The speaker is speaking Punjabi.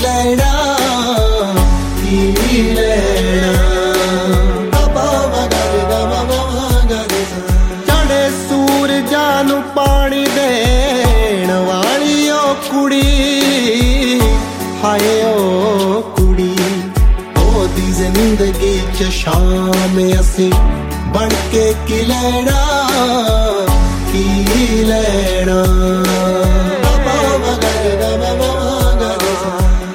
ਲੈਣਾ ਕੀ ਲੈਣਾ ਚੜੇ ਸੂਰਜਾਂ ਨੂੰ ਪਾਣੀ ਦੇਣ ਵਾਲੀ ਓ ਕੁੜੀ ਹਾਏ ਓ ਕੁੜੀ ਉਹਦੀ ਜ਼ਿੰਦਗੀ ਚ ਸ਼ਾਮ ਅਸੀਂ ਬਣ ਕੇ ਕੀ ਲੈਣਾ ਕੀ ਲੈਣਾ